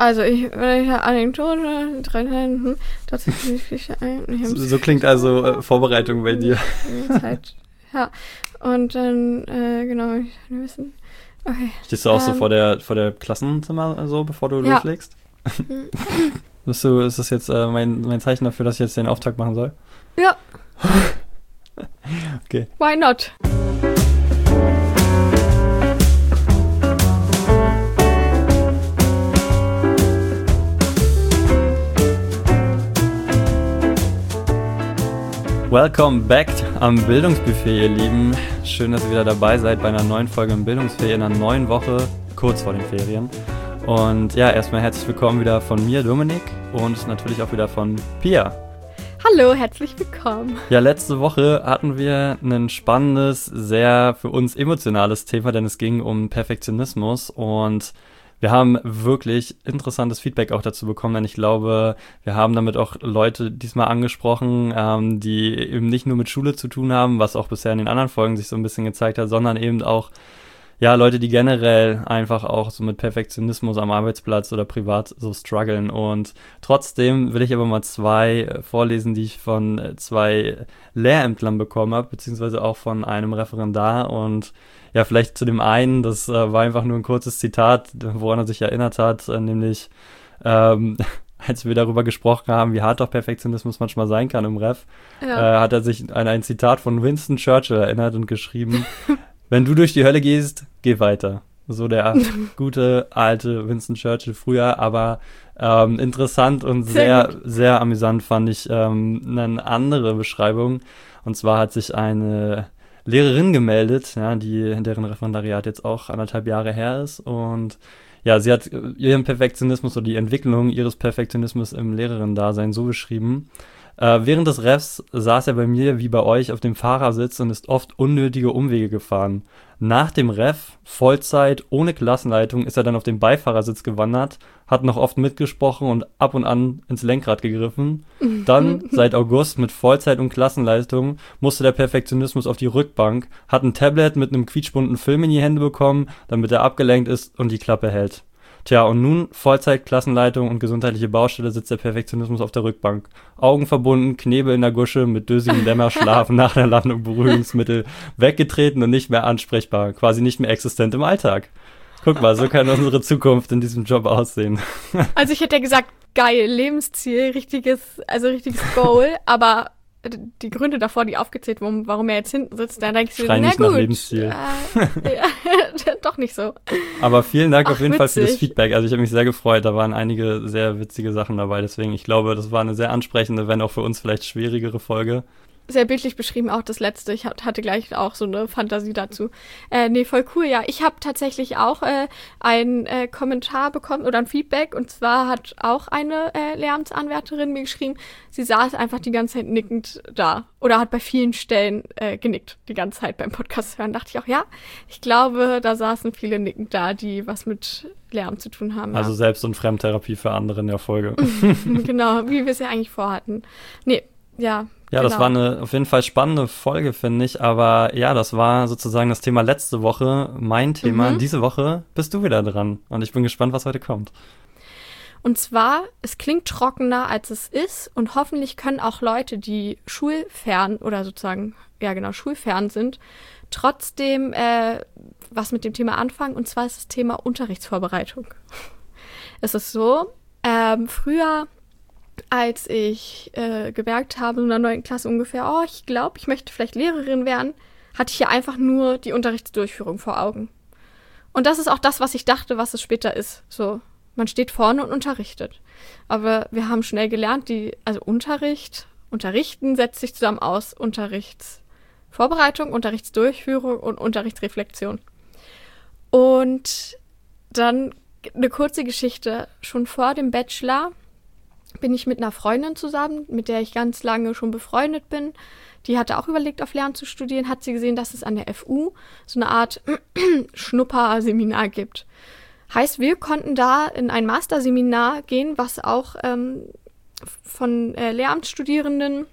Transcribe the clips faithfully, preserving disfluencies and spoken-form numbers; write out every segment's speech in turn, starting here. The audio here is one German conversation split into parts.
Also, ich, wenn ich eine Anekdote, drei hm, dazu so, so klingt also äh, Vorbereitung bei dir. Zeit, ja. Und dann, äh, genau, ich will wissen. Okay. Stehst du auch ähm, so vor der, vor der Klassenzimmer, so, bevor du ja. loslegst? Bist du, ist das jetzt äh, mein, mein Zeichen dafür, dass ich jetzt den Auftakt machen soll? Ja. Okay. Why not? Welcome back am Bildungsbuffet, ihr Lieben. Schön, dass ihr wieder dabei seid bei einer neuen Folge im Bildungsbuffet in einer neuen Woche, kurz vor den Ferien. Und ja, erstmal herzlich willkommen wieder von mir, Dominik, und natürlich auch wieder von Pia. Hallo, herzlich willkommen. Ja, letzte Woche hatten wir ein spannendes, sehr für uns emotionales Thema, denn es ging um Perfektionismus und wir haben wirklich interessantes Feedback auch dazu bekommen, denn ich glaube, wir haben damit auch Leute diesmal angesprochen, ähm, die eben nicht nur mit Schule zu tun haben, was auch bisher in den anderen Folgen sich so ein bisschen gezeigt hat, sondern eben auch ja Leute, die generell einfach auch so mit Perfektionismus am Arbeitsplatz oder privat so strugglen. Und trotzdem will ich aber mal zwei vorlesen, die ich von zwei Lehrämtlern bekommen habe, beziehungsweise auch von einem Referendar. Und ja, vielleicht zu dem einen, das äh, war einfach nur ein kurzes Zitat, woran er sich erinnert hat, äh, nämlich ähm, als wir darüber gesprochen haben, wie hart doch Perfektionismus manchmal sein kann im Ref, ja. äh, hat er sich an ein Zitat von Winston Churchill erinnert und geschrieben, wenn du durch die Hölle gehst, geh weiter. So der gute, alte Winston Churchill früher, aber ähm, interessant und sehr, sehr, sehr amüsant fand ich ähm, eine andere Beschreibung. Und zwar hat sich eine Lehrerin gemeldet, ja, die, deren Referendariat jetzt auch anderthalb Jahre her ist. Und ja, sie hat ihren Perfektionismus oder die Entwicklung ihres Perfektionismus im Lehrerinnen-Dasein so beschrieben. Äh, während des Refs saß er bei mir wie bei euch auf dem Fahrersitz und ist oft unnötige Umwege gefahren. Nach dem Ref, Vollzeit, ohne Klassenleitung, ist er dann auf den Beifahrersitz gewandert, hat noch oft mitgesprochen und ab und an ins Lenkrad gegriffen. Dann, seit August mit Vollzeit und Klassenleitung, musste der Perfektionismus auf die Rückbank, hat ein Tablet mit einem quietschbunten Film in die Hände bekommen, damit er abgelenkt ist und die Klappe hält. Tja, und nun Vollzeit, Klassenleitung und gesundheitliche Baustelle sitzt der Perfektionismus auf der Rückbank. Augen verbunden, Knebel in der Gusche, mit dösigem Dämmerschlaf nach der Landung Beruhigungsmittel, weggetreten und nicht mehr ansprechbar, quasi nicht mehr existent im Alltag. Guck mal, so kann unsere Zukunft in diesem Job aussehen. Also ich hätte ja gesagt, geil, Lebensziel, richtiges, also richtiges Goal, aber die Gründe davor, die aufgezählt wurden, warum er jetzt hinten sitzt, dann denke ich mir, na gut. Nach Lebensziel. Äh, ja, doch nicht so. Aber vielen Dank Ach, auf jeden witzig. Fall für das Feedback. Also ich habe mich sehr gefreut, da waren einige sehr witzige Sachen dabei, deswegen ich glaube, das war eine sehr ansprechende, wenn auch für uns vielleicht schwierigere Folge. Sehr bildlich beschrieben, auch das letzte. Ich hatte gleich auch so eine Fantasie dazu. Äh, nee, voll cool, ja. Ich habe tatsächlich auch äh, einen äh, Kommentar bekommen oder ein Feedback. Und zwar hat auch eine äh, Lehramtsanwärterin mir geschrieben, sie saß einfach die ganze Zeit nickend da. Oder hat bei vielen Stellen äh, genickt, die ganze Zeit beim Podcast hören. Dachte ich auch, ja, ich glaube, da saßen viele nickend da, die was mit Lehramt zu tun haben. Also ja. Selbst- und Fremdtherapie für andere in der Folge. Genau, wie wir es ja eigentlich vorhatten. Nee, ja. Ja, genau. Das war eine auf jeden Fall spannende Folge, finde ich. Aber ja, das war sozusagen das Thema letzte Woche, mein Thema. Mhm. Diese Woche bist du wieder dran. Und ich bin gespannt, was heute kommt. Und zwar, es klingt trockener, als es ist. Und hoffentlich können auch Leute, die schulfern oder sozusagen, ja genau, schulfern sind, trotzdem äh, was mit dem Thema anfangen. Und zwar ist das Thema Unterrichtsvorbereitung. Es ist so, ähm, früher... als ich äh, gemerkt habe, in der neunten Klasse ungefähr, oh, ich glaube, ich möchte vielleicht Lehrerin werden, hatte ich ja einfach nur die Unterrichtsdurchführung vor Augen. Und das ist auch das, was ich dachte, was es später ist. So, man steht vorne und unterrichtet. Aber wir haben schnell gelernt, die, also Unterricht, Unterrichten setzt sich zusammen aus Unterrichtsvorbereitung, Unterrichtsdurchführung und Unterrichtsreflexion. Und dann eine kurze Geschichte. Schon vor dem Bachelor bin ich mit einer Freundin zusammen, mit der ich ganz lange schon befreundet bin. Die hatte auch überlegt, auf Lehramt zu studieren, hat sie gesehen, dass es an der F U so eine Art Schnupperseminar gibt. Heißt, wir konnten da in ein Masterseminar gehen, was auch ähm, von äh, Lehramtsstudierenden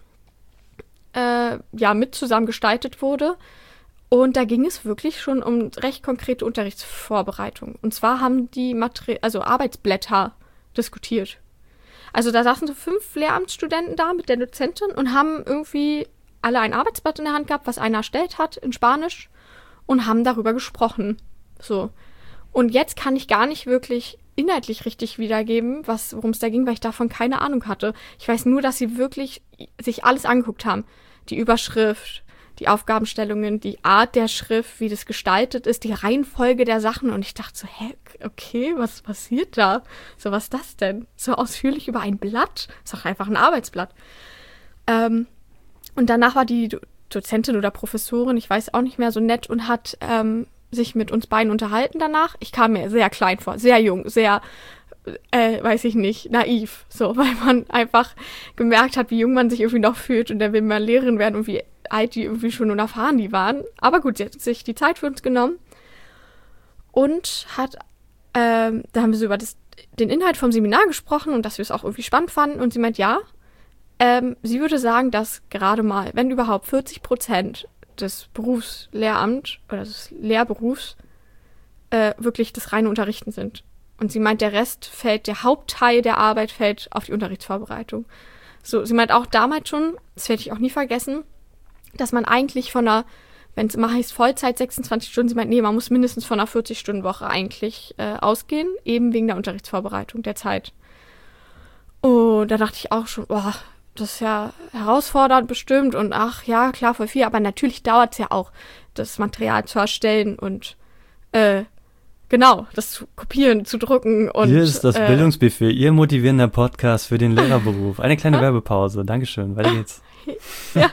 äh, ja, mit zusammen gestaltet wurde. Und da ging es wirklich schon um recht konkrete Unterrichtsvorbereitung. Und zwar haben die Materi- also Arbeitsblätter diskutiert. Also da saßen so fünf Lehramtsstudenten da mit der Dozentin und haben irgendwie alle ein Arbeitsblatt in der Hand gehabt, was einer erstellt hat in Spanisch und haben darüber gesprochen. So. Und jetzt kann ich gar nicht wirklich inhaltlich richtig wiedergeben, was, worum es da ging, weil ich davon keine Ahnung hatte. Ich weiß nur, dass sie wirklich sich alles angeguckt haben. Die Überschrift, die Aufgabenstellungen, die Art der Schrift, wie das gestaltet ist, die Reihenfolge der Sachen. Und ich dachte so, hä, okay, was passiert da? So, was ist das denn? So ausführlich über ein Blatt? Ist doch einfach ein Arbeitsblatt. Ähm, und danach war die Do- Dozentin oder Professorin, ich weiß auch nicht mehr, so nett und hat ähm, sich mit uns beiden unterhalten danach. Ich kam mir sehr klein vor, sehr jung, sehr, äh, weiß ich nicht, naiv. So, weil man einfach gemerkt hat, wie jung man sich irgendwie noch fühlt und der will mal Lehrerin werden und wie alt die irgendwie schon unerfahren die waren. Aber gut, sie hat sich die Zeit für uns genommen und hat, ähm, da haben wir so über das, den Inhalt vom Seminar gesprochen und dass wir es auch irgendwie spannend fanden. Und sie meint, ja, ähm, sie würde sagen, dass gerade mal, wenn überhaupt vierzig Prozent des Berufslehramt oder des Lehrberufs äh, wirklich das reine Unterrichten sind. Und sie meint, der Rest fällt, der Hauptteil der Arbeit fällt auf die Unterrichtsvorbereitung. So, sie meint auch damals schon, das werde ich auch nie vergessen, dass man eigentlich von einer, wenn es immer heißt Vollzeit sechsundzwanzig Stunden, sie meint, nee, man muss mindestens von einer vierzig-Stunden-Woche eigentlich äh, ausgehen, eben wegen der Unterrichtsvorbereitung, der Zeit. Und da dachte ich auch schon, boah, das ist ja herausfordernd bestimmt und ach ja, klar, voll viel, aber natürlich dauert es ja auch, das Material zu erstellen und äh, genau, das zu kopieren, zu drucken. Und hier ist das äh, Bildungsbuffet, Ihr motivierender Podcast für den Lehrerberuf. Eine kleine Werbepause, Dankeschön, weiter geht's. Ja,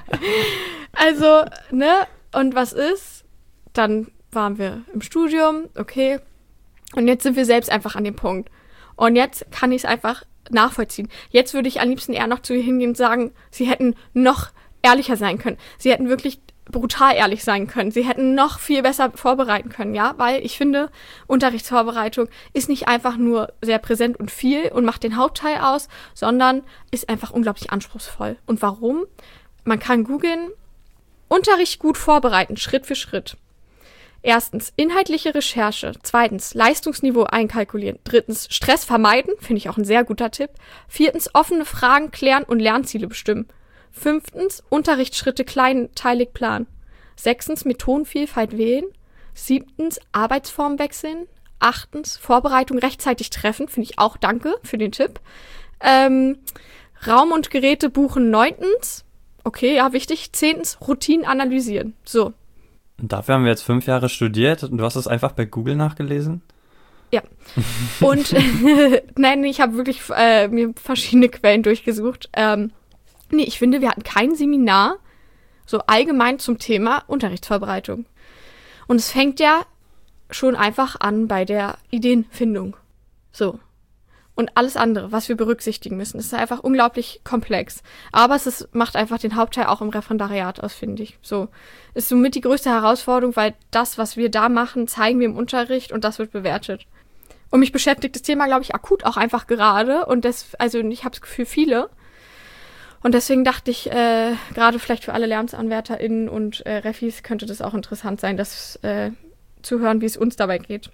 also, ne, und was ist? Dann waren wir im Studium, okay, und jetzt sind wir selbst einfach an dem Punkt. Und jetzt kann ich es einfach nachvollziehen. Jetzt würde ich am liebsten eher noch zu ihr hingehen und sagen, sie hätten noch ehrlicher sein können. Sie hätten wirklich brutal ehrlich sein können. Sie hätten noch viel besser vorbereiten können, ja, weil ich finde, Unterrichtsvorbereitung ist nicht einfach nur sehr präsent und viel und macht den Hauptteil aus, sondern ist einfach unglaublich anspruchsvoll. Und warum? Man kann googeln, Unterricht gut vorbereiten, Schritt für Schritt. Erstens, inhaltliche Recherche. Zweitens, Leistungsniveau einkalkulieren. Drittens, Stress vermeiden, finde ich auch ein sehr guter Tipp. Viertens, offene Fragen klären und Lernziele bestimmen. Fünftens, Unterrichtsschritte kleinteilig planen. Sechstens, Methodenvielfalt wählen. Siebtens, Arbeitsform wechseln. Achtens, Vorbereitung rechtzeitig treffen, finde ich auch, danke für den Tipp. Ähm, Raum und Geräte buchen. Neuntens, okay, ja, wichtig. Zehntens, Routinen analysieren. So. Und dafür haben wir jetzt fünf Jahre studiert und du hast es einfach bei Google nachgelesen? Ja. Und nein, ich habe wirklich äh, mir verschiedene Quellen durchgesucht. Ähm, nee, ich finde, wir hatten kein Seminar so allgemein zum Thema Unterrichtsvorbereitung. Und es fängt ja schon einfach an bei der Ideenfindung. So. Und alles andere, was wir berücksichtigen müssen, ist einfach unglaublich komplex. Aber es ist, macht einfach den Hauptteil auch im Referendariat aus, finde ich. So. Ist somit die größte Herausforderung, weil das, was wir da machen, zeigen wir im Unterricht und das wird bewertet. Und mich beschäftigt das Thema, glaube ich, akut auch einfach gerade. Und das, also ich habe das Gefühl, viele. Und deswegen dachte ich, äh, gerade vielleicht für alle LehramtsanwärterInnen und äh, Refis könnte das auch interessant sein, das äh, zu hören, wie es uns dabei geht.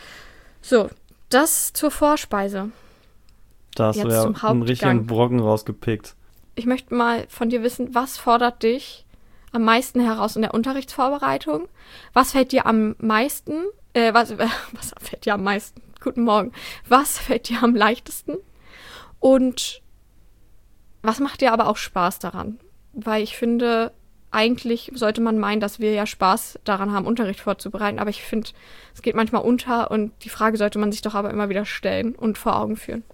So, das zur Vorspeise. Da hast Jetzt du ja zum einen richtigen Hauptgang. Brocken rausgepickt. Ich möchte mal von dir wissen, was fordert dich am meisten heraus in der Unterrichtsvorbereitung? Was fällt dir am meisten, äh, was, äh, was fällt dir am meisten? Guten Morgen. Was fällt dir am leichtesten? Und was macht dir aber auch Spaß daran? Weil ich finde, eigentlich sollte man meinen, dass wir ja Spaß daran haben, Unterricht vorzubereiten. Aber ich finde, es geht manchmal unter und die Frage sollte man sich doch aber immer wieder stellen und vor Augen führen.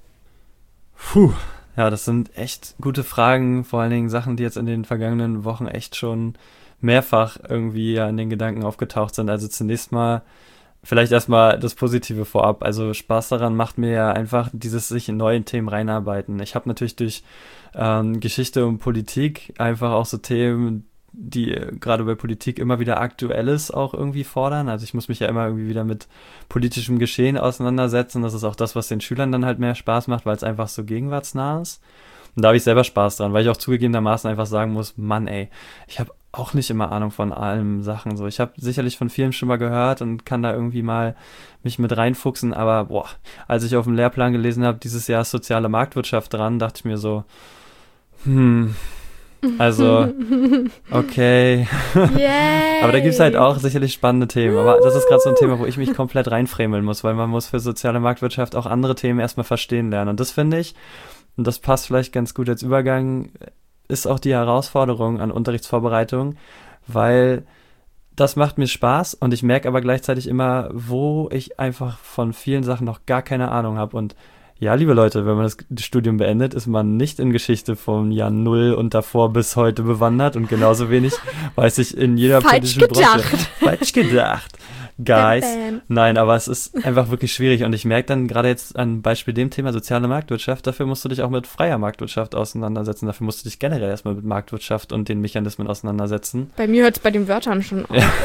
Puh, ja, das sind echt gute Fragen, vor allen Dingen Sachen, die jetzt in den vergangenen Wochen echt schon mehrfach irgendwie ja in den Gedanken aufgetaucht sind. Also zunächst mal vielleicht erstmal das Positive vorab. Also Spaß daran macht mir ja einfach dieses sich in neue Themen reinarbeiten. Ich habe natürlich durch ähm, Geschichte und Politik einfach auch so Themen, die äh, gerade bei Politik immer wieder Aktuelles auch irgendwie fordern. Also ich muss mich ja immer irgendwie wieder mit politischem Geschehen auseinandersetzen. Das ist auch das, was den Schülern dann halt mehr Spaß macht, weil es einfach so gegenwartsnah ist. Und da habe ich selber Spaß dran, weil ich auch zugegebenermaßen einfach sagen muss, Mann ey, ich habe auch nicht immer Ahnung von allen Sachen. So, ich habe sicherlich von vielen schon mal gehört und kann da irgendwie mal mich mit reinfuchsen, aber boah, als ich auf dem Lehrplan gelesen habe, dieses Jahr ist soziale Marktwirtschaft dran, dachte ich mir so, hm, also, okay. Yay. Aber da gibt es halt auch sicherlich spannende Themen. Aber das ist gerade so ein Thema, wo ich mich komplett reinfremeln muss, weil man muss für soziale Marktwirtschaft auch andere Themen erstmal verstehen lernen. Und das finde ich, und das passt vielleicht ganz gut als Übergang, ist auch die Herausforderung an Unterrichtsvorbereitung, weil das macht mir Spaß und ich merke aber gleichzeitig immer, wo ich einfach von vielen Sachen noch gar keine Ahnung habe. Und ja, liebe Leute, wenn man das Studium beendet, ist man nicht in Geschichte vom Jahr Null und davor bis heute bewandert und genauso wenig weiß ich in jeder Falsch politischen gedacht. Branche. Falsch gedacht. Guys. Bam, bam. Nein, aber es ist einfach wirklich schwierig und ich merke dann gerade jetzt an Beispiel dem Thema soziale Marktwirtschaft, dafür musst du dich auch mit freier Marktwirtschaft auseinandersetzen, dafür musst du dich generell erstmal mit Marktwirtschaft und den Mechanismen auseinandersetzen. Bei mir hört es bei den Wörtern schon auf. Ja.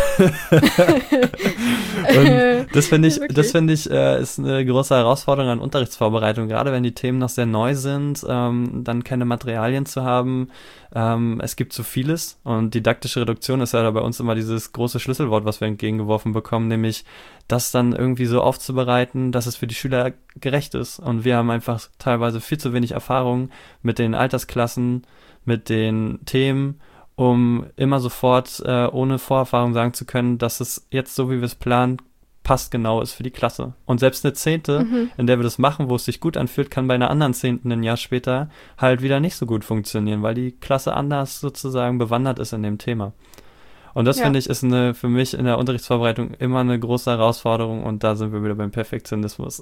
Und das finde ich, Wirklich. das finde ich, äh, ist eine große Herausforderung an Unterrichtsvorbereitung, gerade wenn die Themen noch sehr neu sind, ähm, dann keine Materialien zu haben. Ähm, es gibt so vieles und didaktische Reduktion ist ja da bei uns immer dieses große Schlüsselwort, was wir entgegengeworfen bekommen, nämlich das dann irgendwie so aufzubereiten, dass es für die Schüler gerecht ist. Und wir haben einfach teilweise viel zu wenig Erfahrung mit den Altersklassen, mit den Themen, um immer sofort äh, ohne Vorerfahrung sagen zu können, dass es jetzt so, wie wir es planen, passt genau ist für die Klasse. Und selbst eine Zehnte, Mhm. in der wir das machen, wo es sich gut anfühlt, kann bei einer anderen Zehnten ein Jahr später halt wieder nicht so gut funktionieren, weil die Klasse anders sozusagen bewandert ist in dem Thema. Und das, Ja. finde ich, ist eine für mich in der Unterrichtsvorbereitung immer eine große Herausforderung und da sind wir wieder beim Perfektionismus.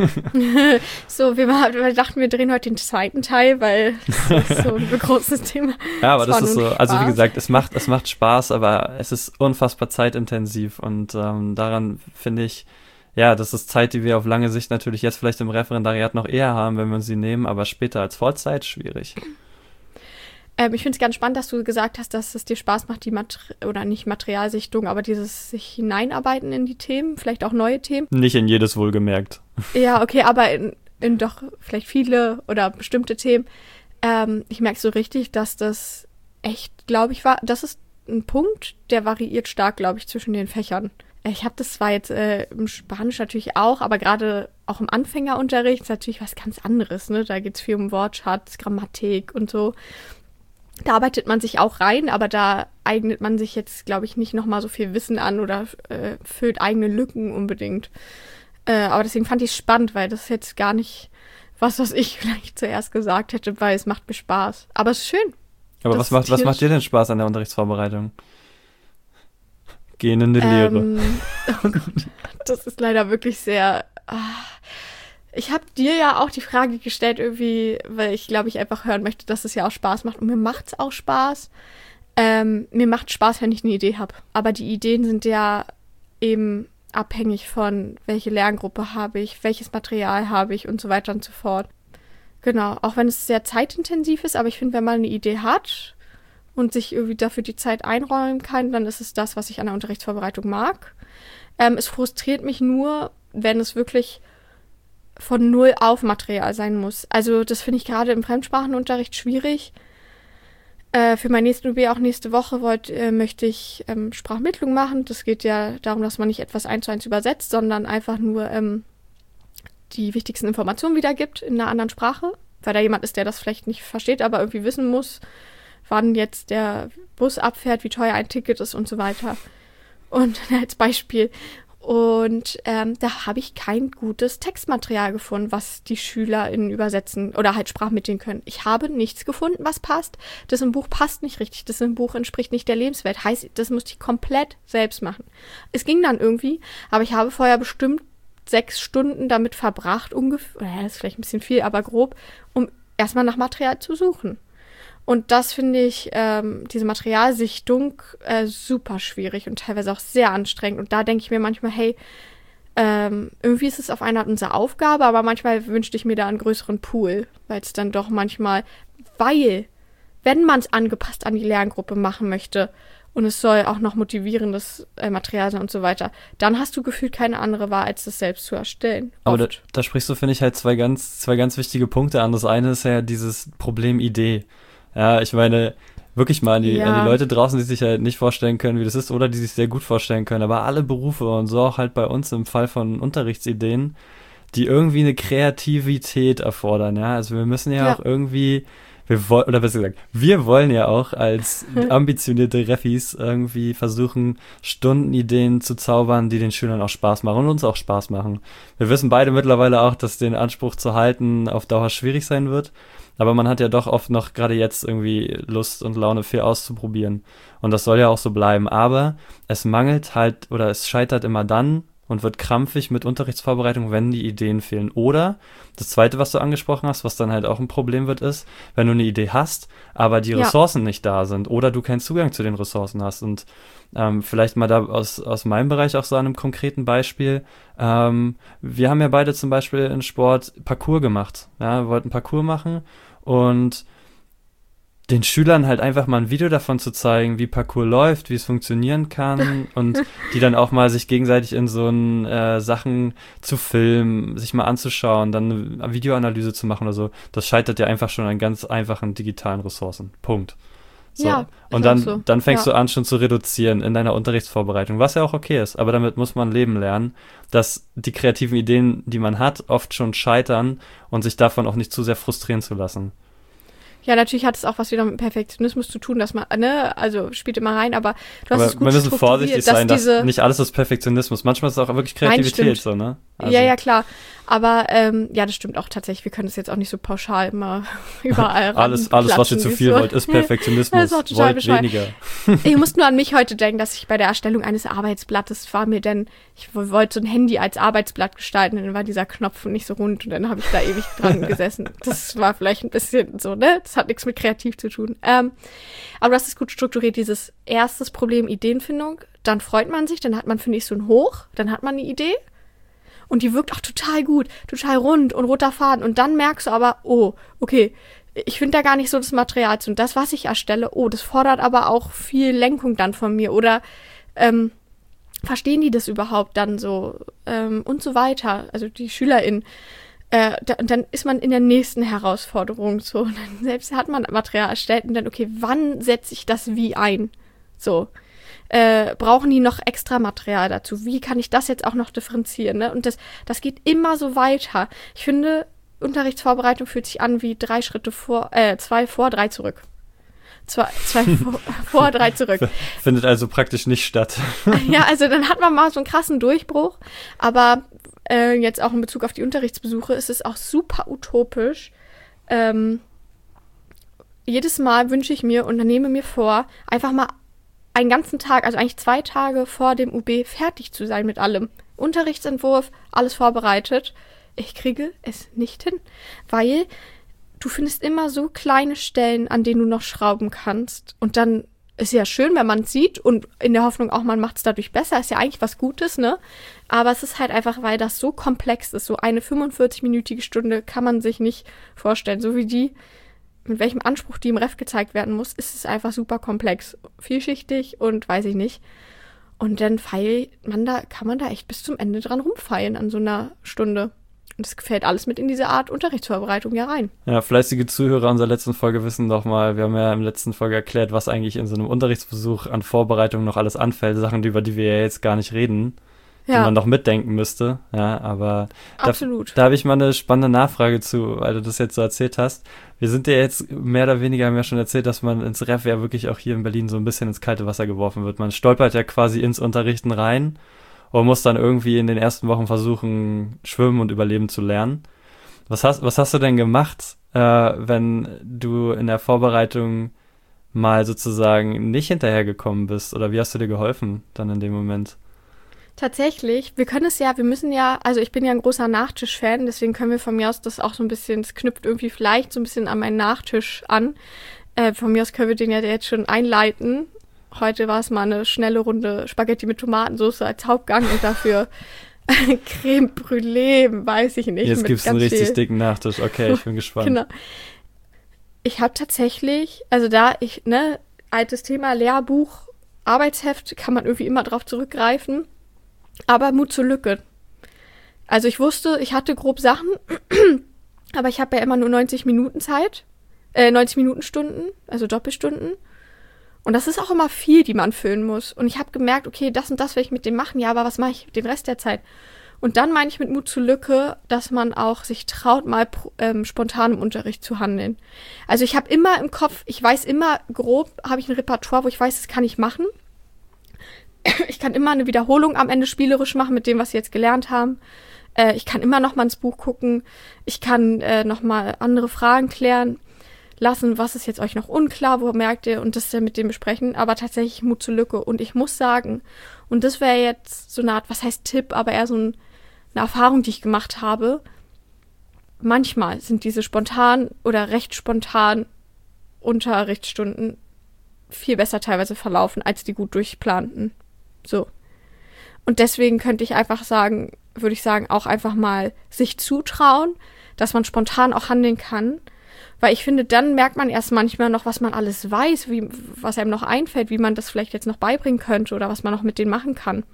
So, wir, war- wir dachten, wir drehen heute den zweiten Teil, weil das ist so ein großes Thema. Ja, aber Das das war ist nun so, also wie Spaß. gesagt, es macht, es macht Spaß, aber es ist unfassbar zeitintensiv und ähm, daran finde ich, ja, das ist Zeit, die wir auf lange Sicht natürlich jetzt vielleicht im Referendariat noch eher haben, wenn wir sie nehmen, aber später als Vollzeit schwierig. Ähm, ich finde es ganz spannend, dass du gesagt hast, dass es dir Spaß macht, die Mater oder nicht Materialsichtung, aber dieses sich hineinarbeiten in die Themen, vielleicht auch neue Themen. Nicht in jedes wohlgemerkt. Ja, okay, aber in, in doch vielleicht viele oder bestimmte Themen. Ähm, ich merke so richtig, dass das echt, glaube ich, war, das ist ein Punkt, der variiert stark, glaube ich, zwischen den Fächern. Ich habe das zwar jetzt äh, im Spanisch natürlich auch, aber gerade auch im Anfängerunterricht ist natürlich was ganz anderes, ne? Da geht es viel um Wortschatz, Grammatik und so. Da arbeitet man sich auch rein, aber da eignet man sich jetzt, glaube ich, nicht nochmal so viel Wissen an oder äh, füllt eigene Lücken unbedingt. Äh, aber deswegen fand ich es spannend, weil das ist jetzt gar nicht was, was ich vielleicht zuerst gesagt hätte, weil es macht mir Spaß. Aber es ist schön. Aber Das was macht, was tierisch- macht dir denn Spaß an der Unterrichtsvorbereitung? Gehen in die Lehre. Ähm, oh Gott, das ist leider wirklich sehr. Ah. Ich habe dir ja auch die Frage gestellt, irgendwie, weil ich glaube, ich einfach hören möchte, dass es ja auch Spaß macht. Und mir macht es auch Spaß. Ähm, mir macht Spaß, wenn ich eine Idee habe. Aber die Ideen sind ja eben abhängig von, welche Lerngruppe habe ich, welches Material habe ich und so weiter und so fort. Genau, auch wenn es sehr zeitintensiv ist, aber ich finde, wenn man eine Idee hat und sich irgendwie dafür die Zeit einräumen kann, dann ist es das, was ich an der Unterrichtsvorbereitung mag. Ähm, es frustriert mich nur, wenn es wirklich von null auf Material sein muss. Also das finde ich gerade im Fremdsprachenunterricht schwierig. Äh, für mein nächsten U B, auch nächste Woche, wollt, äh, möchte ich ähm, Sprachmittlung machen. Das geht ja darum, dass man nicht etwas eins zu eins übersetzt, sondern einfach nur ähm, die wichtigsten Informationen wiedergibt in einer anderen Sprache, weil da jemand ist, der das vielleicht nicht versteht, aber irgendwie wissen muss, wann jetzt der Bus abfährt, wie teuer ein Ticket ist und so weiter. Und als Beispiel. Und ähm, da habe ich kein gutes Textmaterial gefunden, was die SchülerInnen übersetzen oder halt sprachmitteln können. Ich habe nichts gefunden, was passt. Das im Buch passt nicht richtig. Das im Buch entspricht nicht der Lebenswelt. Heißt, das musste ich komplett selbst machen. Es ging dann irgendwie, aber ich habe vorher bestimmt sechs Stunden damit verbracht, ungefähr, oder das ist vielleicht ein bisschen viel, aber grob, um erstmal nach Material zu suchen. Und das finde ich, ähm, diese Materialsichtung, äh, super schwierig und teilweise auch sehr anstrengend. Und da denke ich mir manchmal, hey, ähm, irgendwie ist es auf eine Art unsere Aufgabe, aber manchmal wünschte ich mir da einen größeren Pool, weil es dann doch manchmal, weil, wenn man es angepasst an die Lerngruppe machen möchte und es soll auch noch motivierendes äh, Material sein und so weiter, dann hast du gefühlt keine andere Wahl, als das selbst zu erstellen. Aber da, Oft. da sprichst du, finde ich, halt zwei ganz, zwei ganz wichtige Punkte an. Das eine ist ja dieses Problem Idee. Ja, ich meine, wirklich mal an die, Ja. an die Leute draußen, die sich halt nicht vorstellen können, wie das ist, oder die sich sehr gut vorstellen können. Aber alle Berufe und so auch halt bei uns im Fall von Unterrichtsideen, die irgendwie eine Kreativität erfordern, ja. Also wir müssen ja, Ja. auch irgendwie, wir wollen, oder besser gesagt, wir wollen ja auch als ambitionierte Refis irgendwie versuchen, Stundenideen zu zaubern, die den Schülern auch Spaß machen und uns auch Spaß machen. Wir wissen beide mittlerweile auch, dass den Anspruch zu halten auf Dauer schwierig sein wird. Aber man hat ja doch oft noch gerade jetzt irgendwie Lust und Laune, viel auszuprobieren. Und das soll ja auch so bleiben. Aber es mangelt halt oder es scheitert immer dann und wird krampfig mit Unterrichtsvorbereitung, wenn die Ideen fehlen. Oder das Zweite, was du angesprochen hast, was dann halt auch ein Problem wird, ist, wenn du eine Idee hast, aber die Ja. Ressourcen nicht da sind oder du keinen Zugang zu den Ressourcen hast. Und ähm, vielleicht mal da aus, aus meinem Bereich auch so an einem konkreten Beispiel. Ähm, wir haben ja beide zum Beispiel in Sport Parcours gemacht. Ja, wir wollten Parcours machen und den Schülern halt einfach mal ein Video davon zu zeigen, wie Parcours läuft, wie es funktionieren kann und die dann auch mal sich gegenseitig in so einen äh, Sachen zu filmen, sich mal anzuschauen, dann eine Videoanalyse zu machen oder so, das scheitert ja einfach schon an ganz einfachen digitalen Ressourcen. Punkt. So. Ja, ist Und dann, auch so. dann fängst Ja. du an, schon zu reduzieren in deiner Unterrichtsvorbereitung, was ja auch okay ist, aber damit muss man leben lernen, dass die kreativen Ideen, die man hat, oft schon scheitern und sich davon auch nicht zu sehr frustrieren zu lassen. Ja, natürlich hat es auch was wieder mit Perfektionismus zu tun, dass man, ne, also spielt immer rein, aber du hast Aber es gut wir müssen vorsichtig strukturiert, sein, dass dass diese, nicht alles ist Perfektionismus. Manchmal ist es auch wirklich Nein, Kreativität, stimmt. so, ne? Also, ja, ja, klar. Aber ähm, ja, das stimmt auch tatsächlich. Wir können es jetzt auch nicht so pauschal immer überall alles, alles, was ihr ranklatschen, zu wie viel so. wollt, ist Perfektionismus. Das ist auch total Wollt bescheuert. weniger. Ich musste nur an mich heute denken, dass ich bei der Erstellung eines Arbeitsblattes war mir denn, ich w- wollte so ein Handy als Arbeitsblatt gestalten und dann war dieser Knopf nicht so rund und dann habe ich da ewig dran gesessen. Das war vielleicht ein bisschen so, ne? Das hat nichts mit kreativ zu tun. Ähm, aber du hast es gut strukturiert, dieses erstes Problem Ideenfindung, dann freut man sich, dann hat man, finde ich, so ein Hoch, dann hat man eine Idee und die wirkt auch total gut, total rund und roter Faden und dann merkst du aber, oh, okay, ich finde da gar nicht so das Material zu. Und das, was ich erstelle, oh, das fordert aber auch viel Lenkung dann von mir. Oder ähm, verstehen die das überhaupt dann so? Ähm, und so weiter. Also die SchülerInnen. Äh, da, und dann ist man in der nächsten Herausforderung so. Und dann selbst hat man Material erstellt und dann, okay, wann setze ich das wie ein? So. Äh, brauchen die noch extra Material dazu? Wie kann ich das jetzt auch noch differenzieren? Ne? Und das, das geht immer so weiter. Ich finde, Unterrichtsvorbereitung fühlt sich an wie drei Schritte vor, äh, zwei vor, drei zurück. Zwei, zwei vor, vor, drei zurück. Findet also praktisch nicht statt. Ja, also dann hat man mal so einen krassen Durchbruch, aber äh, jetzt auch in Bezug auf die Unterrichtsbesuche ist es auch super utopisch. Ähm, jedes Mal wünsche ich mir und nehme mir vor, einfach mal einen ganzen Tag, also eigentlich zwei Tage vor dem U B fertig zu sein mit allem. Unterrichtsentwurf, alles vorbereitet. Ich kriege es nicht hin, weil du findest immer so kleine Stellen, an denen du noch schrauben kannst. Und dann ist ja schön, wenn man es sieht und in der Hoffnung auch, man macht es dadurch besser. Ist ja eigentlich was Gutes, ne? Aber es ist halt einfach, weil das so komplex ist. So eine fünfundvierzig-minütige Stunde kann man sich nicht vorstellen. So wie die, mit welchem Anspruch die im Ref gezeigt werden muss, ist es einfach super komplex. Vielschichtig und weiß ich nicht. Und dann feilt man da, kann man da echt bis zum Ende dran rumfeilen an so einer Stunde. Und das fällt alles mit in diese Art Unterrichtsvorbereitung ja rein. Ja, fleißige Zuhörer unserer letzten Folge wissen doch mal, wir haben ja in der letzten Folge erklärt, was eigentlich in so einem Unterrichtsbesuch an Vorbereitung noch alles anfällt. Sachen, über die wir ja jetzt gar nicht reden, Ja, die man noch mitdenken müsste. Ja, aber da, absolut. da habe ich mal eine spannende Nachfrage zu, weil du das jetzt so erzählt hast. Wir sind ja jetzt mehr oder weniger, haben ja schon erzählt, dass man ins Ref ja wirklich auch hier in Berlin so ein bisschen ins kalte Wasser geworfen wird. Man stolpert ja quasi ins Unterrichten rein und muss dann irgendwie in den ersten Wochen versuchen, schwimmen und überleben zu lernen. Was hast, was hast du denn gemacht, äh, wenn du in der Vorbereitung mal sozusagen nicht hinterhergekommen bist? Oder wie hast du dir geholfen dann in dem Moment? Tatsächlich, wir können es ja, wir müssen ja, also ich bin ja ein großer Nachtisch-Fan, deswegen können wir von mir aus das auch so ein bisschen, es knüpft irgendwie vielleicht so ein bisschen an meinen Nachtisch an. Äh, von mir aus können wir den ja jetzt schon einleiten. Heute war es mal eine schnelle Runde Spaghetti mit Tomatensauce als Hauptgang und dafür Creme Brûlée, weiß ich nicht. Jetzt mit gibt es einen ganz richtig viel- dicken Nachtisch. Okay, ich bin gespannt. Genau. Ich habe tatsächlich, also da ich, ne, altes Thema, Lehrbuch, Arbeitsheft, kann man irgendwie immer drauf zurückgreifen, aber Mut zur Lücke. Also ich wusste, ich hatte grob Sachen, aber ich habe ja immer nur neunzig Minuten Zeit, äh, neunzig Minuten Stunden, also Doppelstunden. Und das ist auch immer viel, die man füllen muss. Und ich habe gemerkt, okay, das und das will ich mit dem machen, ja, aber was mache ich den Rest der Zeit? Und dann meine ich mit Mut zur Lücke, dass man auch sich traut, mal ähm, spontan im Unterricht zu handeln. Also ich habe immer im Kopf, ich weiß immer grob, habe ich ein Repertoire, wo ich weiß, das kann ich machen. Ich kann immer eine Wiederholung am Ende spielerisch machen mit dem, was sie jetzt gelernt haben. Äh, ich kann immer noch mal ins Buch gucken. Ich kann äh, noch mal andere Fragen klären lassen. Was ist jetzt euch noch unklar? Wo merkt ihr? Und das dann mit dem besprechen. Aber tatsächlich Mut zur Lücke. Und ich muss sagen, und das wäre jetzt so eine Art, was heißt Tipp, aber eher so ein, eine Erfahrung, die ich gemacht habe. Manchmal sind diese spontan oder recht spontan Unterrichtsstunden viel besser teilweise verlaufen, als die gut durchplanten. So. Und deswegen könnte ich einfach sagen, würde ich sagen, auch einfach mal sich zutrauen, dass man spontan auch handeln kann. Weil ich finde, dann merkt man erst manchmal noch, was man alles weiß, wie, was einem noch einfällt, wie man das vielleicht jetzt noch beibringen könnte oder was man noch mit denen machen kann.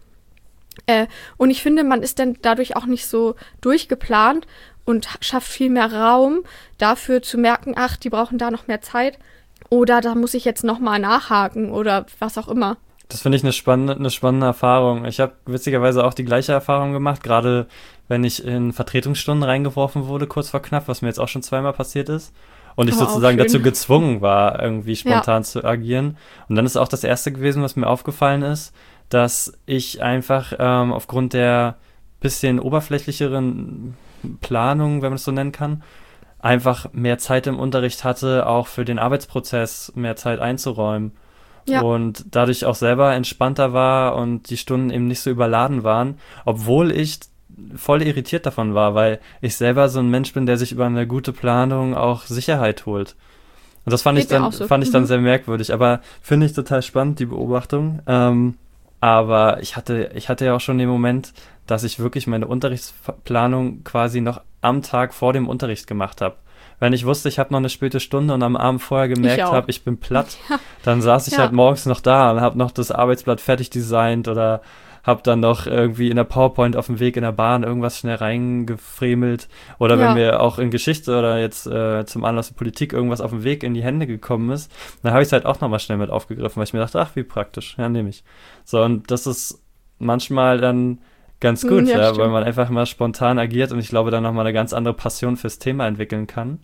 Äh, und ich finde, man ist dann dadurch auch nicht so durchgeplant und schafft viel mehr Raum dafür zu merken, ach, die brauchen da noch mehr Zeit oder da muss ich jetzt noch mal nachhaken oder was auch immer. Das finde ich eine spannende, eine spannende Erfahrung. Ich habe witzigerweise auch die gleiche Erfahrung gemacht, gerade wenn ich in Vertretungsstunden reingeworfen wurde, kurz vor knapp, was mir jetzt auch schon zweimal passiert ist. Und ich Aber sozusagen auch schön. dazu gezwungen war, irgendwie spontan Ja. zu agieren. Und dann ist auch das Erste gewesen, was mir aufgefallen ist, dass ich einfach ähm, aufgrund der bisschen oberflächlicheren Planung, wenn man es so nennen kann, einfach mehr Zeit im Unterricht hatte, auch für den Arbeitsprozess mehr Zeit einzuräumen. Ja. Und dadurch auch selber entspannter war und die Stunden eben nicht so überladen waren, obwohl ich voll irritiert davon war, weil ich selber so ein Mensch bin, der sich über eine gute Planung auch Sicherheit holt. Und das fand Geht ich mir dann auch so. fand ich dann Mhm. sehr merkwürdig, aber finde ich total spannend, die Beobachtung. Ähm, aber ich hatte, ich hatte ja auch schon den Moment, dass ich wirklich meine Unterrichtsplanung quasi noch am Tag vor dem Unterricht gemacht habe. Wenn ich wusste, ich habe noch eine späte Stunde und am Abend vorher gemerkt Ich auch. habe, ich bin platt, Ja. dann saß ich Ja. halt morgens noch da und habe noch das Arbeitsblatt fertig designt oder habe dann noch irgendwie in der PowerPoint auf dem Weg in der Bahn irgendwas schnell reingefremelt. Oder Ja. wenn mir auch in Geschichte oder jetzt äh, zum Anlass der Politik irgendwas auf dem Weg in die Hände gekommen ist, dann habe ich es halt auch nochmal schnell mit aufgegriffen, weil ich mir dachte, ach, wie praktisch, ja, nehme ich. So, und das ist manchmal dann ganz gut, Mm, ja, ja, stimmt. weil man einfach mal spontan agiert und ich glaube, dann nochmal eine ganz andere Passion fürs Thema entwickeln kann.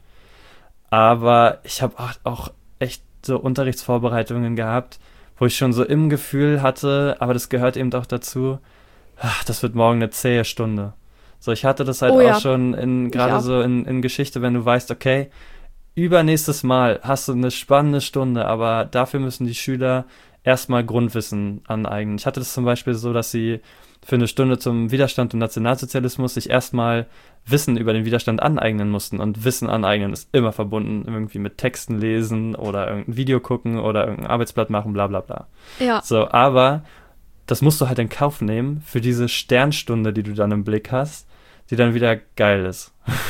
Aber ich habe auch, auch echt so Unterrichtsvorbereitungen gehabt, wo ich schon so im Gefühl hatte, aber das gehört eben auch dazu, ach, das wird morgen eine zähe Stunde. So, ich hatte das halt Oh auch ja. schon in, Ich gerade auch. so in, in Geschichte, wenn du weißt, okay, übernächstes Mal hast du eine spannende Stunde, aber dafür müssen die Schüler erstmal Grundwissen aneignen. Ich hatte das zum Beispiel so, dass sie für eine Stunde zum Widerstand und Nationalsozialismus sich erstmal Wissen über den Widerstand aneignen mussten. Und Wissen aneignen ist immer verbunden irgendwie mit Texten lesen oder irgendein Video gucken oder irgendein Arbeitsblatt machen, bla bla bla. Ja. So, aber das musst du halt in Kauf nehmen für diese Sternstunde, die du dann im Blick hast, die dann wieder geil ist.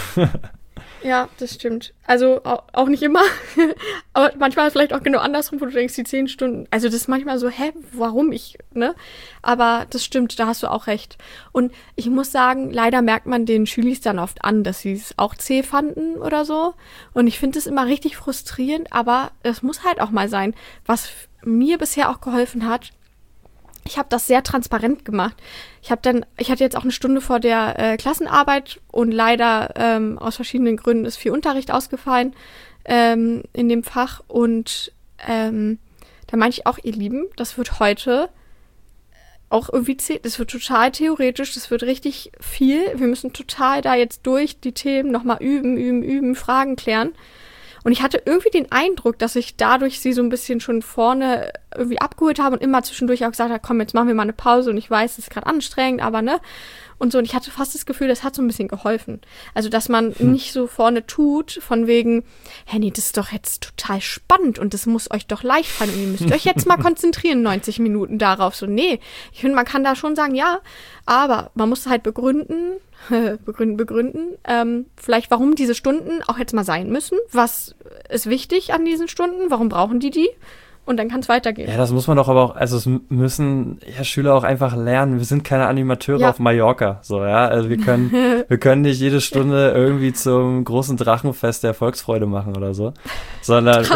Ja, das stimmt. Also au- auch nicht immer, aber manchmal vielleicht auch genau andersrum, wo du denkst, die zehn Stunden, also das ist manchmal so, hä, warum ich, ne? Aber das stimmt, da hast du auch recht. Und ich muss sagen, leider merkt man den Schülis dann oft an, dass sie es auch zäh fanden oder so. Und ich finde es immer richtig frustrierend, aber es muss halt auch mal sein. Was f- mir bisher auch geholfen hat, ich habe das sehr transparent gemacht. Ich habe dann, ich hatte jetzt auch eine Stunde vor der äh, Klassenarbeit und leider ähm, aus verschiedenen Gründen ist viel Unterricht ausgefallen ähm, in dem Fach. Und ähm, da meinte ich auch, ihr Lieben, das wird heute auch irgendwie, zäh- das wird total theoretisch, das wird richtig viel. Wir müssen total da jetzt durch die Themen nochmal üben, üben, üben, Fragen klären. Und ich hatte irgendwie den Eindruck, dass ich dadurch sie so ein bisschen schon vorne irgendwie abgeholt habe und immer zwischendurch auch gesagt habe, komm, jetzt machen wir mal eine Pause und ich weiß, es ist gerade anstrengend, aber ne? Und so, und ich hatte fast das Gefühl, das hat so ein bisschen geholfen. Also, dass man Hm. nicht so vorne tut, von wegen, hey, nee, das ist doch jetzt total spannend und das muss euch doch leicht fallen und ihr müsst euch jetzt mal konzentrieren, neunzig Minuten darauf. So, nee, ich finde, man kann da schon sagen, ja, aber man muss halt begründen, begründen, begründen, ähm, vielleicht, warum diese Stunden auch jetzt mal sein müssen. Was ist wichtig an diesen Stunden? Warum brauchen die die? und dann kann es weitergehen. Ja, das muss man doch aber auch, also es müssen ja Schüler auch einfach lernen. Wir sind keine Animateure ja. auf Mallorca, so, ja. Also wir können, wir können nicht jede Stunde irgendwie zum großen Drachenfest der Volksfreude machen oder so, sondern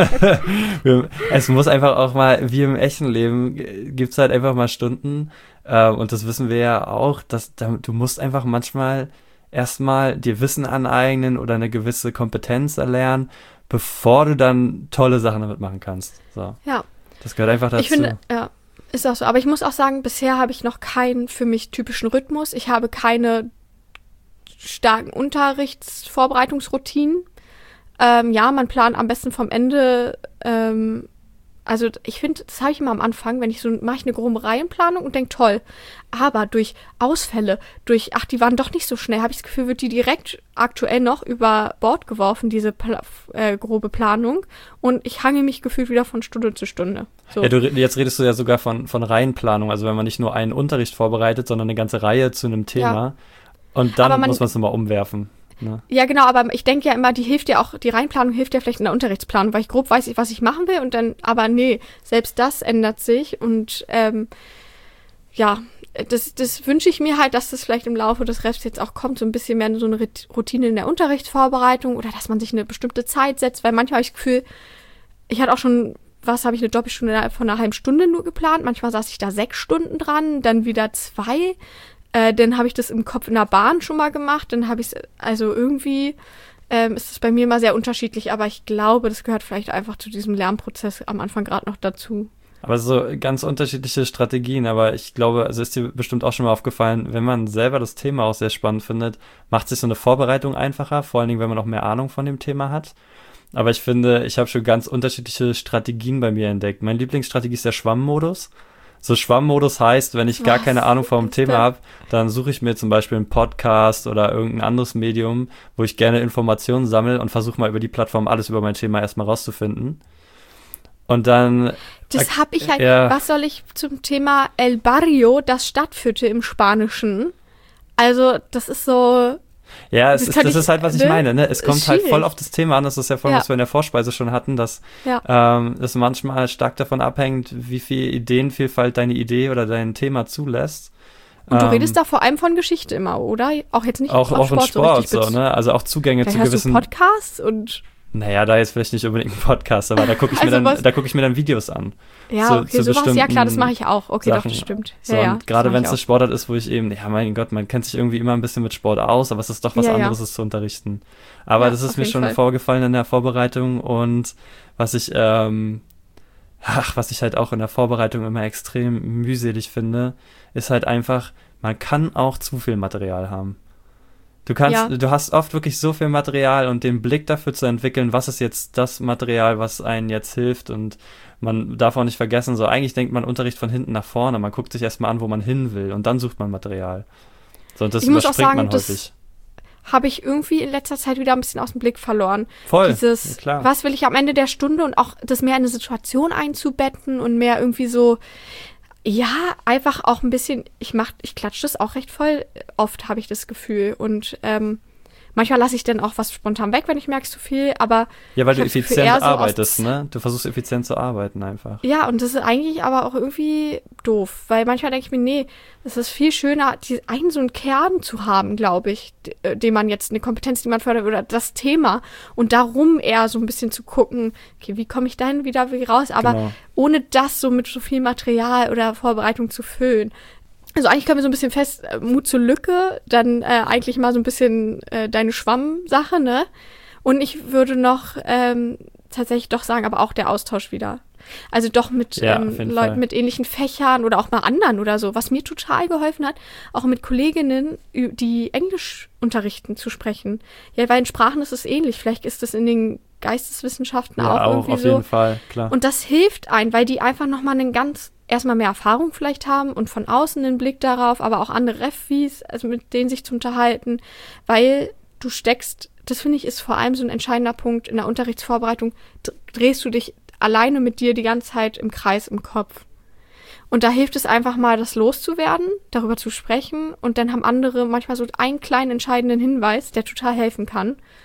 wir, es muss einfach auch mal, wie im echten Leben, gibt's halt einfach mal Stunden, äh, und das wissen wir ja auch, dass da, du musst einfach manchmal erstmal dir Wissen aneignen oder eine gewisse Kompetenz erlernen, bevor du dann tolle Sachen damit machen kannst. So. Ja. Das gehört einfach dazu. Ich finde, ja, ist auch so. Aber ich muss auch sagen, bisher habe ich noch keinen für mich typischen Rhythmus. Ich habe keine starken Unterrichtsvorbereitungsroutinen. Ähm, ja, man plant am besten vom Ende, ähm, also ich finde, das habe ich immer am Anfang, wenn ich so, mache ich eine grobe Reihenplanung und denke, toll. Aber durch Ausfälle, durch, ach, die waren doch nicht so schnell, habe ich das Gefühl, wird die direkt aktuell noch über Bord geworfen, diese Pla- äh, grobe Planung. Und ich hange mich gefühlt wieder von Stunde zu Stunde. So. Ja, du, jetzt redest du ja sogar von, von Reihenplanung, also wenn man nicht nur einen Unterricht vorbereitet, sondern eine ganze Reihe zu einem Thema. Ja. Und dann man, muss man es nochmal umwerfen. Ne? Ja, genau, aber ich denke ja immer, die hilft ja auch, die Reihenplanung hilft ja vielleicht in der Unterrichtsplanung, weil ich grob weiß, was ich machen will und dann, aber nee, selbst das ändert sich und ähm, ja, das, das wünsche ich mir halt, dass das vielleicht im Laufe des Refs jetzt auch kommt, so ein bisschen mehr so eine Routine in der Unterrichtsvorbereitung oder dass man sich eine bestimmte Zeit setzt, weil manchmal habe ich das Gefühl, ich hatte auch schon, was habe ich, eine Doppelstunde von einer halben Stunde nur geplant, manchmal saß ich da sechs Stunden dran, dann wieder zwei. Äh, dann habe ich das im Kopf in der Bahn schon mal gemacht. Dann habe ich es, also irgendwie ähm, ist es bei mir immer sehr unterschiedlich. Aber ich glaube, das gehört vielleicht einfach zu diesem Lernprozess am Anfang gerade noch dazu. Aber so ganz unterschiedliche Strategien. Aber ich glaube, also ist dir bestimmt auch schon mal aufgefallen, wenn man selber das Thema auch sehr spannend findet, macht sich so eine Vorbereitung einfacher. Vor allen Dingen, wenn man auch mehr Ahnung von dem Thema hat. Aber ich finde, ich habe schon ganz unterschiedliche Strategien bei mir entdeckt. Meine Lieblingsstrategie ist der Schwammmodus. So Schwammmodus heißt, wenn ich gar Was? keine Ahnung vom Thema habe, dann suche ich mir zum Beispiel einen Podcast oder irgendein anderes Medium, wo ich gerne Informationen sammle und versuche mal über die Plattform alles über mein Thema erstmal rauszufinden. Und dann... Das habe ich halt... Ja. Was soll ich zum Thema El Barrio, das Stadtviertel im Spanischen? Also, das ist so... Ja, es ist, das ich, ist halt, was ich ne? meine. Ne? Es kommt Schwierig. halt voll auf das Thema an. Das ist ja voll, ja. was wir in der Vorspeise schon hatten, dass ja. ähm, es manchmal stark davon abhängt, wie viel Ideenvielfalt deine Idee oder dein Thema zulässt. Und du ähm, redest da vor allem von Geschichte immer, oder? Auch jetzt nicht auch, auch Sport, in Sport, so, so, ne? Also auch Zugänge Vielleicht zu hast gewissen... Du Podcasts und... Naja, da jetzt vielleicht nicht unbedingt ein Podcast, aber da gucke ich, also mir dann, da guck ich mir dann Videos an. Ja, zu, okay, zu sowas, ja klar, das mache ich auch. Okay, Sachen. Doch, das stimmt. So, ja, ja, und gerade wenn es eine Sportart ist, wo ich eben, ja mein Gott, man kennt sich irgendwie immer ein bisschen mit Sport aus, aber es ist doch was ja, anderes, ja. es zu unterrichten. Aber ja, das ist mir schon Fall. vorgefallen in der Vorbereitung und was ich, ähm, ach, was ich halt auch in der Vorbereitung immer extrem mühselig finde, ist halt einfach, man kann auch zu viel Material haben. Du kannst, ja. du hast oft wirklich so viel Material und den Blick dafür zu entwickeln, was ist jetzt das Material, was einen jetzt hilft und man darf auch nicht vergessen, so eigentlich denkt man Unterricht von hinten nach vorne, man guckt sich erstmal an, wo man hin will und dann sucht man Material. So, und das ich muss auch sagen, man häufig. Das habe ich irgendwie in letzter Zeit wieder ein bisschen aus dem Blick verloren. Voll, Dieses, ja, klar. Was will ich am Ende der Stunde und auch das mehr in eine Situation einzubetten und mehr irgendwie so, ja, einfach auch ein bisschen, ich mach, ich klatsche das auch recht voll, oft habe ich das Gefühl und ähm, manchmal lasse ich dann auch was spontan weg, wenn ich merke, zu viel, aber... Ja, weil du effizient so arbeitest, ne? Du versuchst effizient zu arbeiten einfach. Ja, und das ist eigentlich aber auch irgendwie doof, weil manchmal denke ich mir, nee, es ist viel schöner, die, einen so einen Kern zu haben, glaube ich, d- den man jetzt, eine Kompetenz, die man fördert, oder das Thema und darum eher so ein bisschen zu gucken, okay, wie komme ich da wieder wie raus, aber genau. ohne das so mit so viel Material oder Vorbereitung zu füllen. Also eigentlich können wir so ein bisschen fest, äh, Mut zur Lücke, dann äh, eigentlich mal so ein bisschen äh, deine Schwamm-Sache, ne? Und ich würde noch ähm, tatsächlich doch sagen, aber auch der Austausch wieder. Also doch mit ja, ähm, Leuten mit ähnlichen Fächern oder auch mal anderen oder so. Was mir total geholfen hat, auch mit Kolleginnen, die Englisch unterrichten, zu sprechen. Ja, weil in Sprachen ist es ähnlich. Vielleicht ist es in den Geisteswissenschaften ja, auch, auch irgendwie auf so. jeden Fall, klar. Und das hilft ein, weil die einfach nochmal einen ganz erstmal mehr Erfahrung vielleicht haben und von außen den Blick darauf, aber auch andere Refis, also mit denen sich zu unterhalten, weil du steckst, das finde ich ist vor allem so ein entscheidender Punkt in der Unterrichtsvorbereitung, drehst du dich alleine mit dir die ganze Zeit im Kreis im Kopf. Und da hilft es einfach mal, das loszuwerden, darüber zu sprechen und dann haben andere manchmal so einen kleinen entscheidenden Hinweis, der total helfen kann.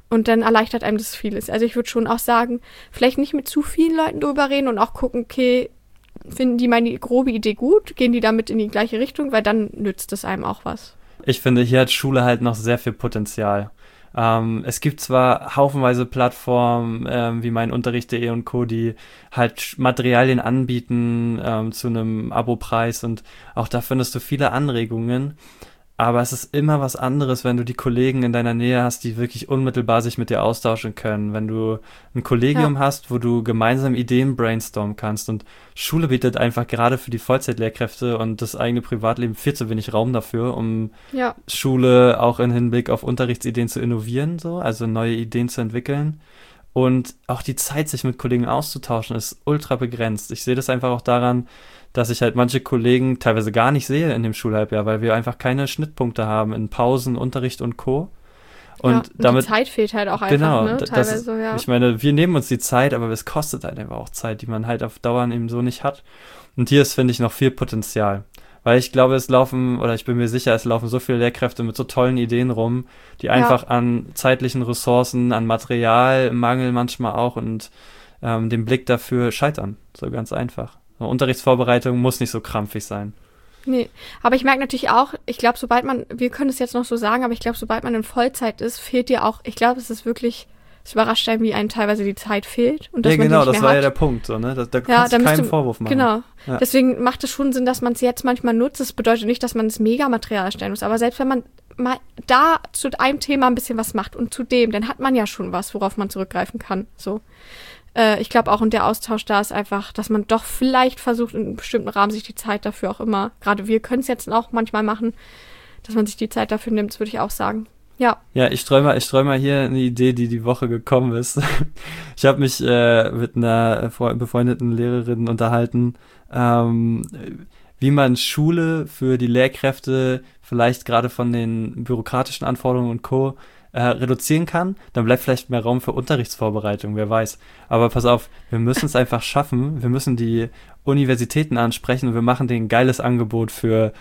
Und dann erleichtert einem das vieles. Also ich würde schon auch sagen, vielleicht nicht mit zu vielen Leuten drüber reden und auch gucken, okay, finden die meine grobe Idee gut? Gehen die damit in die gleiche Richtung? Weil dann nützt es einem auch was. Ich finde, hier hat Schule halt noch sehr viel Potenzial. Ähm, es gibt zwar haufenweise Plattformen ähm, wie meinunterricht punkt de und Co., die halt Materialien anbieten ähm, zu einem Abopreis und auch da findest du viele Anregungen. Aber es ist immer was anderes, wenn du die Kollegen in deiner Nähe hast, die wirklich unmittelbar sich mit dir austauschen können. Wenn du ein Kollegium ja. hast, wo du gemeinsam Ideen brainstormen kannst. Und Schule bietet einfach gerade für die Vollzeitlehrkräfte und das eigene Privatleben viel zu wenig Raum dafür, um ja. Schule auch im Hinblick auf Unterrichtsideen zu innovieren, so, also neue Ideen zu entwickeln. Und auch die Zeit, sich mit Kollegen auszutauschen, ist ultra begrenzt. Ich sehe das einfach auch daran, dass ich halt manche Kollegen teilweise gar nicht sehe in dem Schulhalbjahr, weil wir einfach keine Schnittpunkte haben in Pausen, Unterricht und Co. Und, ja, und damit, die Zeit fehlt halt auch einfach, genau, ne? Teilweise, das, ja. Ich meine, wir nehmen uns die Zeit, aber es kostet halt einfach auch Zeit, die man halt auf Dauer eben so nicht hat. Und hier ist, finde ich, noch viel Potenzial. Weil ich glaube, es laufen, oder ich bin mir sicher, es laufen so viele Lehrkräfte mit so tollen Ideen rum, die einfach ja. an zeitlichen Ressourcen, an Materialmangel manchmal auch und ähm, dem Blick dafür scheitern. So ganz einfach. So, Unterrichtsvorbereitung muss nicht so krampfig sein. Nee, aber ich merke natürlich auch, ich glaube, sobald man, wir können es jetzt noch so sagen, aber ich glaube, sobald man in Vollzeit ist, fehlt dir auch, ich glaube, es ist wirklich, es überrascht einen, wie einem teilweise die Zeit fehlt. Und dass ja, man genau, die nicht das mehr war hat. ja der Punkt. So, ne? Da, da ja, kannst du keinen du, Vorwurf machen. Genau, ja. Deswegen macht es schon Sinn, dass man es jetzt manchmal nutzt. Das bedeutet nicht, dass man das Megamaterial erstellen muss, aber selbst wenn man mal da zu einem Thema ein bisschen was macht und zu dem, dann hat man ja schon was, worauf man zurückgreifen kann. So. Äh, ich glaube auch, und der Austausch da ist einfach, dass man doch vielleicht versucht, in einem bestimmten Rahmen sich die Zeit dafür auch immer, gerade wir können es jetzt auch manchmal machen, dass man sich die Zeit dafür nimmt, das würde ich auch sagen. Ja. Ja, ich streue mal, ich streue mal hier eine Idee, die die Woche gekommen ist. Ich habe mich äh, mit einer befreundeten Lehrerin unterhalten, ähm, wie man Schule für die Lehrkräfte vielleicht gerade von den bürokratischen Anforderungen und Co. Äh, reduzieren kann, dann bleibt vielleicht mehr Raum für Unterrichtsvorbereitung, wer weiß. Aber pass auf, wir müssen es einfach schaffen, wir müssen die Universitäten ansprechen und wir machen denen ein geiles Angebot für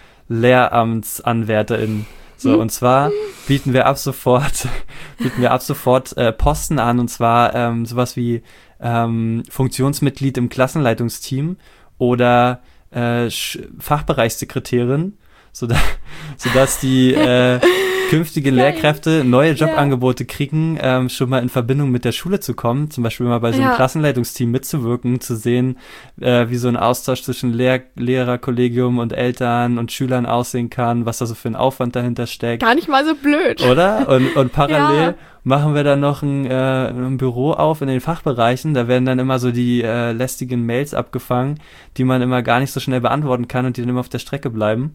LehramtsanwärterInnen. So, und zwar bieten wir ab sofort, bieten wir ab sofort äh, Posten an, und zwar ähm, sowas wie ähm, Funktionsmitglied im Klassenleitungsteam oder äh, Fachbereichssekretärin, sodass, sodass die äh, künftigen Geil. Lehrkräfte neue Jobangebote ja. kriegen, ähm, schon mal in Verbindung mit der Schule zu kommen, zum Beispiel mal bei so einem ja. Klassenleitungsteam mitzuwirken, zu sehen, äh, wie so ein Austausch zwischen Lehr- Lehrerkollegium und Eltern und Schülern aussehen kann, was da so für ein Aufwand dahinter steckt. Gar nicht mal so blöd. Oder? Und, und parallel ja. machen wir dann noch ein, äh, ein Büro auf in den Fachbereichen, da werden dann immer so die äh, lästigen Mails abgefangen, die man immer gar nicht so schnell beantworten kann und die dann immer auf der Strecke bleiben.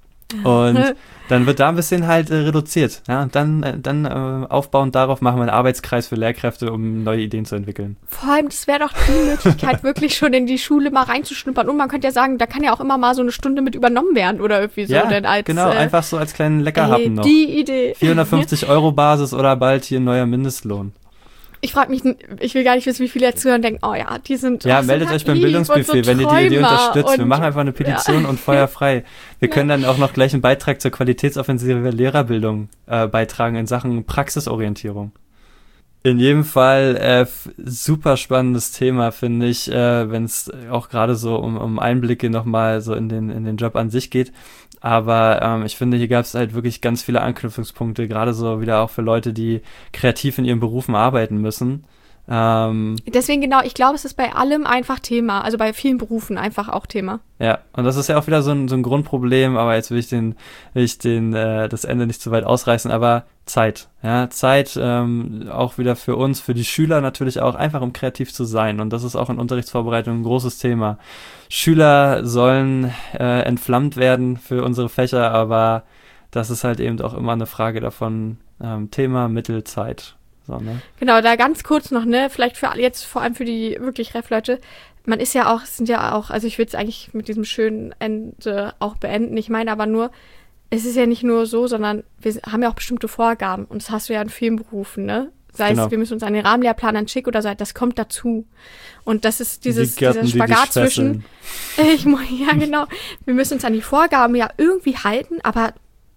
Und dann wird da ein bisschen halt äh, reduziert. Ja, und dann, äh, dann äh, aufbauend darauf machen wir einen Arbeitskreis für Lehrkräfte, um neue Ideen zu entwickeln. Vor allem, das wäre doch die Möglichkeit, wirklich schon in die Schule mal reinzuschnuppern. Und man könnte ja sagen, da kann ja auch immer mal so eine Stunde mit übernommen werden oder irgendwie so. Ja, denn als, genau, äh, einfach so als kleinen Leckerhappen ey, noch. Die Idee. vierhundertfünfzig Euro Basis oder bald hier ein neuer Mindestlohn. Ich frage mich, ich will gar nicht wissen, wie viele jetzt zuhören und denken, oh ja, die sind Ja, oh, meldet so euch beim lieb Bildungsbuffet, so wenn ihr die Idee unterstützt. Wir und, machen einfach eine Petition ja. und Feuer frei. Wir ja. können dann auch noch gleich einen Beitrag zur Qualitätsoffensive Lehrerbildung äh, beitragen in Sachen Praxisorientierung. In jedem Fall äh, f- super spannendes Thema, finde ich, äh, wenn es auch gerade so um, um Einblicke nochmal so in den, in den Job an sich geht. Aber ähm, ich finde, hier gab es halt wirklich ganz viele Anknüpfungspunkte, gerade so wieder auch für Leute, die kreativ in ihren Berufen arbeiten müssen. Ähm, Deswegen genau, ich glaube, es ist bei allem einfach Thema, also bei vielen Berufen einfach auch Thema. Ja, und das ist ja auch wieder so ein, so ein Grundproblem, aber jetzt will ich den, will ich den, äh, das Ende nicht zu weit ausreißen, aber Zeit, ja, Zeit ähm, auch wieder für uns, für die Schüler natürlich auch, einfach um kreativ zu sein, und das ist auch in Unterrichtsvorbereitung ein großes Thema. Schüler sollen äh, entflammt werden für unsere Fächer, aber das ist halt eben auch immer eine Frage davon, ähm, Thema, Mittel, Zeit. So, ne? Genau, da ganz kurz noch, ne, vielleicht für alle jetzt, vor allem für die wirklich Ref-Leute, man ist ja auch, sind ja auch, also ich will es eigentlich mit diesem schönen Ende auch beenden, ich meine aber nur, es ist ja nicht nur so, sondern wir haben ja auch bestimmte Vorgaben, und das hast du ja in vielen Berufen, ne, sei genau. es, wir müssen uns an den Rahmenlehrplan anschicken oder so, das kommt dazu, und das ist dieses, die Gärten, dieser Spagat die zwischen, ich, ja genau, wir müssen uns an die Vorgaben ja irgendwie halten, aber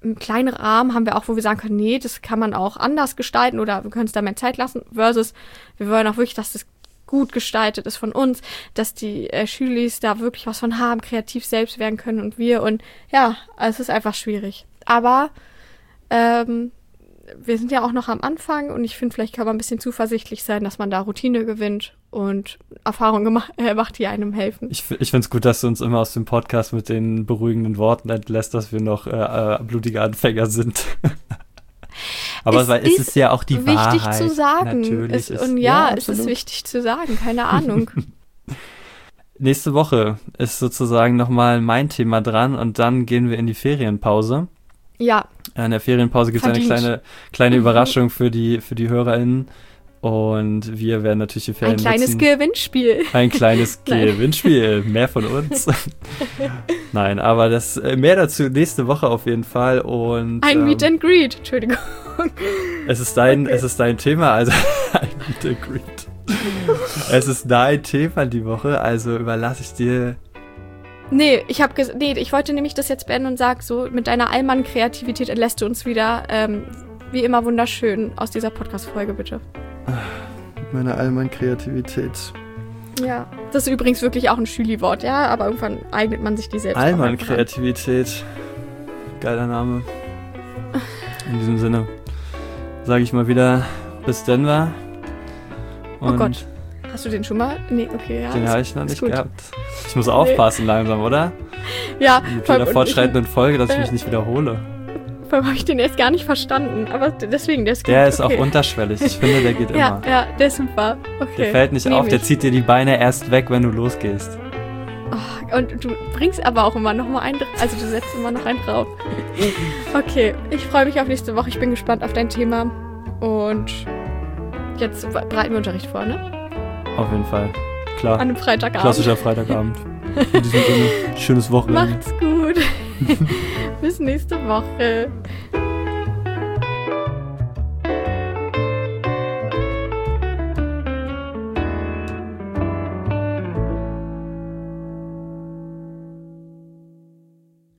einen kleinen Rahmen haben wir auch, wo wir sagen können, nee, das kann man auch anders gestalten oder wir können es da mehr Zeit lassen, versus wir wollen auch wirklich, dass das gut gestaltet ist von uns, dass die äh, Schülis da wirklich was von haben, kreativ selbst werden können und wir und ja, es ist einfach schwierig. Aber ähm, wir sind ja auch noch am Anfang und ich finde, vielleicht kann man ein bisschen zuversichtlich sein, dass man da Routine gewinnt und Erfahrungen gemacht, äh, macht, die einem helfen. Ich, ich finde es gut, dass du uns immer aus dem Podcast mit den beruhigenden Worten entlässt, dass wir noch äh, äh, blutige Anfänger sind. Aber es, es ist ja auch die wichtig Wahrheit. Wichtig zu sagen. Natürlich es, ist, und ja, ja es ist wichtig zu sagen, keine Ahnung. Nächste Woche ist sozusagen nochmal mein Thema dran und dann gehen wir in die Ferienpause. Ja. In der Ferienpause gibt es eine kleine, kleine Überraschung für die, für die HörerInnen. Und wir werden natürlich die Ferien Ein kleines nutzen. Gewinnspiel. Ein kleines Gewinnspiel. Mehr von uns. Nein, aber das mehr dazu nächste Woche auf jeden Fall. Und, ein ähm, Meet and Greet. Entschuldigung. Es ist dein, Okay. es ist dein Thema, also ein Meet and Greet. Es ist dein Thema die Woche, also überlasse ich dir. Nee, ich habe ges- nee, ich wollte nämlich das jetzt beenden und sag so, mit deiner Allmann-Kreativität entlässt du uns wieder ähm, wie immer wunderschön aus dieser Podcast-Folge, bitte. Meine Allmann-Kreativität. Ja, das ist übrigens wirklich auch ein Schüli-Wort, ja, aber irgendwann eignet man sich die selbst. auch einfach an. Allmann-Kreativität. Geiler Name. In diesem Sinne sage ich mal wieder bis Denver. Und Oh Gott. Hast du den schon mal? Nee, okay, ja. den ist- habe ich noch ist nicht gut. gehabt. Ich muss aufpassen langsam, oder? Ja, Mit vor allem- jeder fortschreitenden Folge, dass ich äh, mich nicht wiederhole. Vor allem habe ich den erst gar nicht verstanden, aber deswegen, der ist gut. Der ist okay. auch unterschwellig. Ich finde, der geht Ja, immer. ja, der ist super. Okay. Der fällt nicht nehm auf, der ich. zieht dir die Beine erst weg, wenn du losgehst. Oh, und du bringst aber auch immer noch mal einen, also du setzt immer noch einen drauf. Okay, ich freue mich auf nächste Woche. Ich bin gespannt auf dein Thema. Und jetzt bereiten wir Unterricht vor, ne? Auf jeden Fall. Klar. An einem Freitagabend. Klassischer Freitagabend. In diesem Sinne, schönes Wochenende. Macht's gut. Bis nächste Woche.